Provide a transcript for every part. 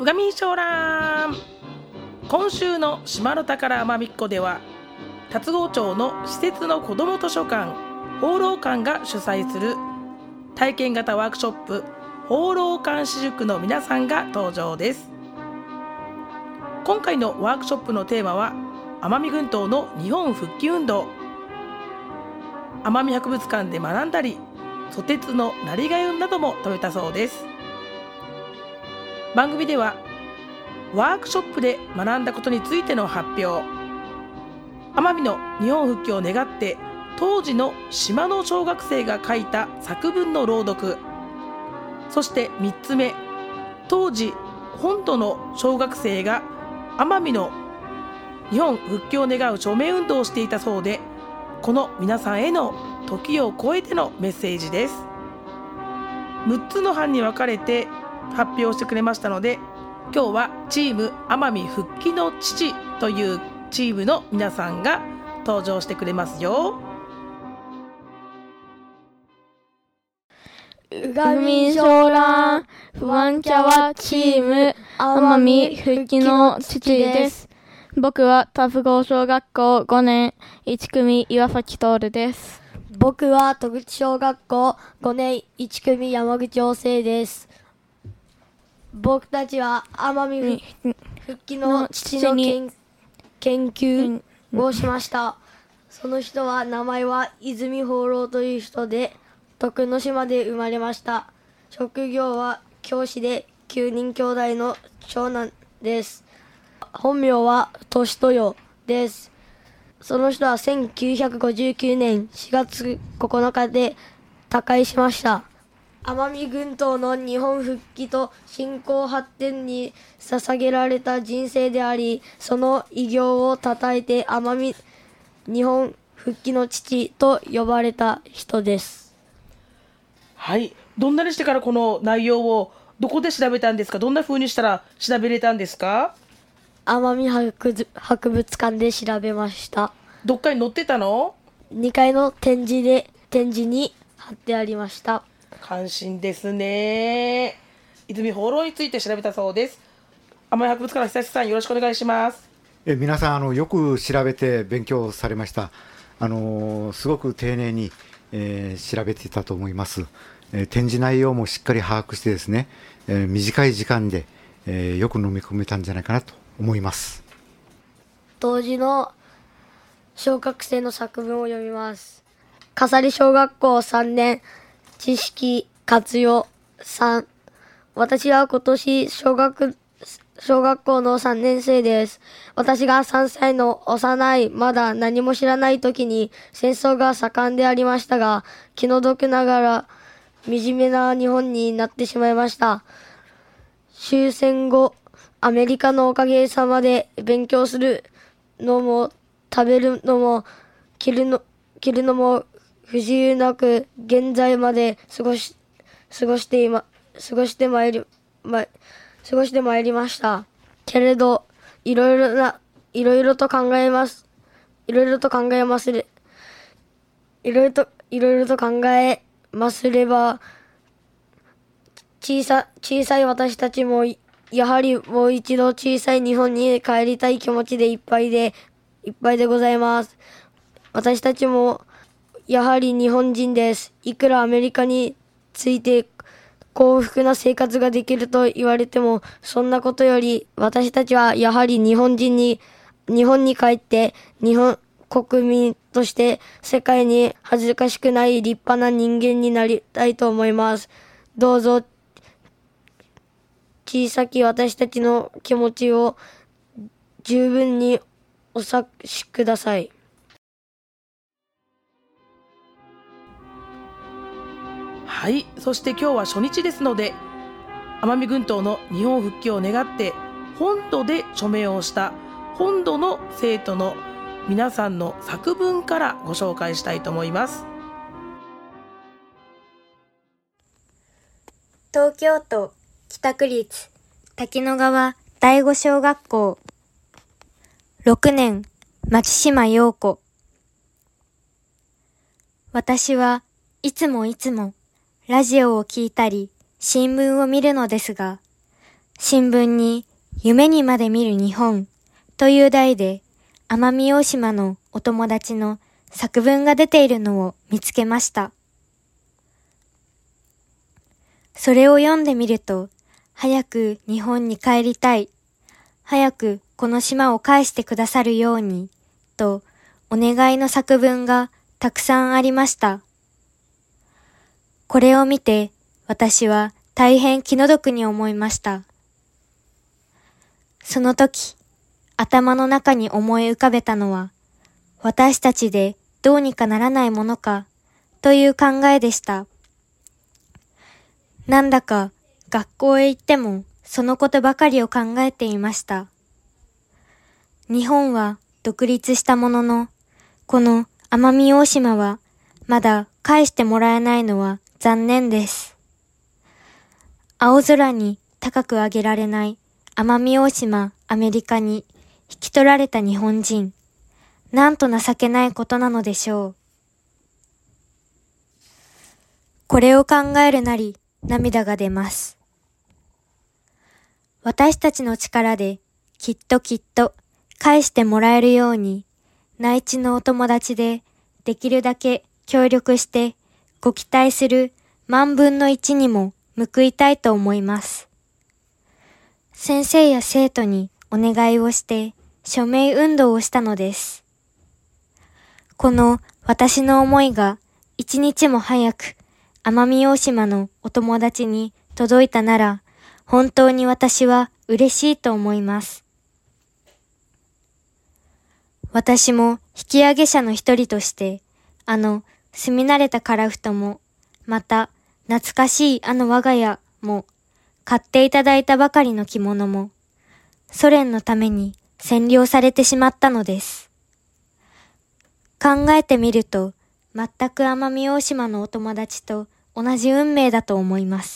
うがみんしょうらん。今週の島の宝あまみっこでは、龍郷町の施設の子ども図書館放浪館が主催する体験型ワークショップ放浪館私塾の皆さんが登場です。今回のワークショップのテーマは奄美群島の日本復帰運動。奄美博物館で学んだり、ソテツのなりがゆなども食べたそうです。番組ではワークショップで学んだことについての発表、奄美の日本復帰を願って当時の島の小学生が書いた作文の朗読、そして3つ目、当時本土の小学生が奄美の日本復帰を願う署名運動をしていたそうで、この皆さんへの時を超えてのメッセージです。6つの班に分かれて発表してくれましたので、今日はチーム奄美復帰の父というチームの皆さんが登場してくれますよ。 うがみんしょうらん、不安キャワチーム奄美復帰の父です。僕は龍郷小学校5年1組岩崎徹です。 僕は戸口小学校5年1組山口陽生です。僕たちは奄美復帰の父の研究をしました。その人は名前は泉放浪という人で、徳之島で生まれました。職業は教師で9人兄弟の長男です。本名は俊豊です。その人は1959年4月9日で他界しました。奄美群島の日本復帰と振興発展に捧げられた人生であり、その偉業を称えて奄美日本復帰の父と呼ばれた人です。 はい、どんなにしてからこの内容をどこで調べたんですか？どんな風にしたら調べれたんですか？ 奄美博物館で調べました。 どっかに載ってたの ？2階の展示に貼ってありました。 関心ですね。泉放浪について調べたそうです。奄美博物館の久志さん、よろしくお願いします。 皆さんよく調べて勉強されました。すごく丁寧に、調べていたと思います。展示内容もしっかり把握してですね、短い時間で、よく飲み込めたんじゃないかなと思います。 当時の小学生の作文を読みます。笠利小学校3年知識活用3。私は今年小学校の3年生です。私が3歳の幼い、まだ何も知らない時に戦争が盛んでありましたが、気の毒ながら惨めな日本になってしまいました。終戦後、アメリカのおかげさまで勉強するのも食べるのも着るのも不自由なく現在まで過ごしてまいりました。けれどいろいろと考えますれば、小さい私たちもやはりもう一度小さい日本に帰りたい気持ちでいっぱいでございます。私たちもやはり日本人です。いくらアメリカについて幸福な生活ができると言われても、そんなことより私たちはやはり日本に帰って日本国民として世界に恥ずかしくない立派な人間になりたいと思います。どうぞ小さき私たちの気持ちを十分にお察しください。 はい、そして今日は初日ですので、奄美群島の日本復帰を願って本土で署名をした本土の生徒の皆さんの作文からご紹介したいと思います。 東京都北区立滝野川第五小学校6年松島陽子。私はいつもラジオを聞いたり新聞を見るのですが、 新聞に夢にまで見る日本という題で奄美大島のお友達の作文が出ているのを見つけました。それを読んでみると、早く日本に帰りたい、早くこの島を返してくださるように、とお願いの作文がたくさんありました。これを見て私は大変気の毒に思いました。その時、頭の中に思い浮かべたのは、私たちでどうにかならないものか、という考えでした。なんだか学校へ行ってもそのことばかりを考えていました。日本は独立したものの、この奄美大島はまだ返してもらえないのは残念です。青空に高く上げられない奄美大島アメリカに引き取られた日本人、なんと情けないことなのでしょう。これを考えるなり涙が出ます。私たちの力できっと返してもらえるように、内地のお友達でできるだけ協力してご期待する万分の一にも報いたいと思います。先生や生徒にお願いをして署名運動をしたのです。この私の思いが一日も早く奄美大島のお友達に届いたなら、本当に私は嬉しいと思います。私も引き上げ者の一人として、住み慣れた樺太も、また懐かしい我が家も、買っていただいたばかりの着物も、ソ連のために占領されてしまったのです。考えてみると、全く奄美大島のお友達と同じ運命だと思います。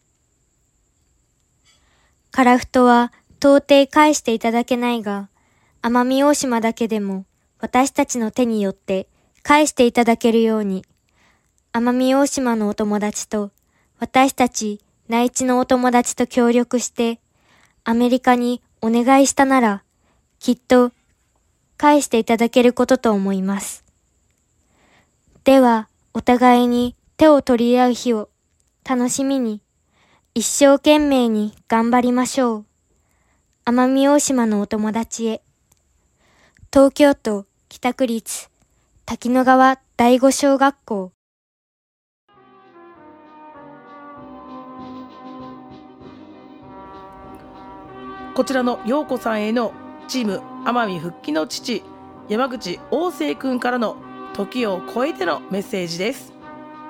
樺太は到底返していただけないが、奄美大島だけでも私たちの手によって返していただけるように、奄美大島のお友達と私たち内地のお友達と協力してアメリカにお願いしたなら、きっと返していただけることと思います。では、お互いに手を取り合う日を楽しみに、一生懸命に頑張りましょう。奄美大島のお友達へ。東京都北区立滝野川第五小学校。 こちらの陽子さんへのチーム奄美復帰の父山口旺成君からの時を超えてのメッセージです。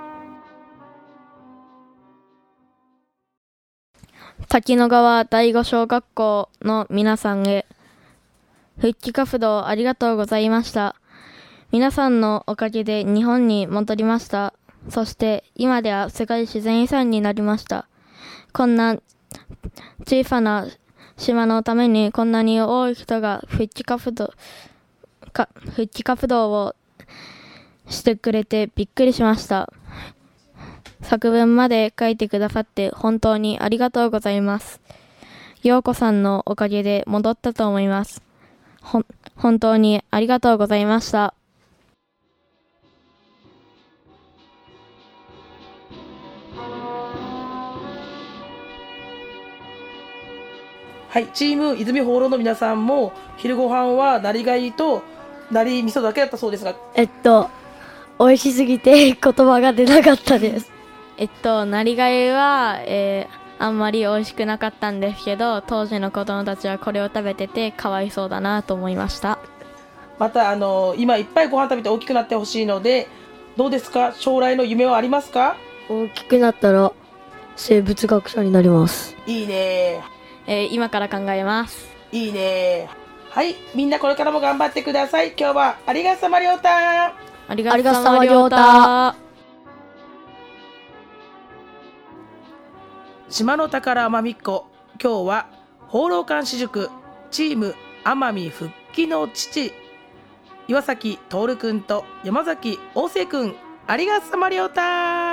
滝野川第五小学校の皆さんへ、復帰活動ありがとうございました。皆さんのおかげで日本に戻りました。そして今では世界自然遺産になりました。こんな小さな島のためにこんなに多い人が復帰活動をしてくれてびっくりしました。作文まで書いてくださって本当にありがとうございます。陽子さんのおかげで戻ったと思います。本当にありがとうございました。 はい、チーム泉放浪の皆さんも昼ご飯はなりがいとなり味噌だけだったそうですが、 美味しすぎて言葉が出なかったです。 なりがいは、あんまり美味しくなかったんですけど、当時の子供たちはこれを食べててかわいそうだなと思いました。 また今いっぱいご飯食べて大きくなってほしいので、どうですか？将来の夢はありますか？ 大きくなったら生物学者になります。 いいね。 今から考えます。 いいね。はい、みんなこれからも頑張ってください。今日はありがとうさまりょうた。 ありがとうさまりょうた。 島の宝奄美っ子、今日は放浪館私塾チーム奄美復帰の父岩崎徹くんと山崎旺成くん、ありがとうさまりょうた。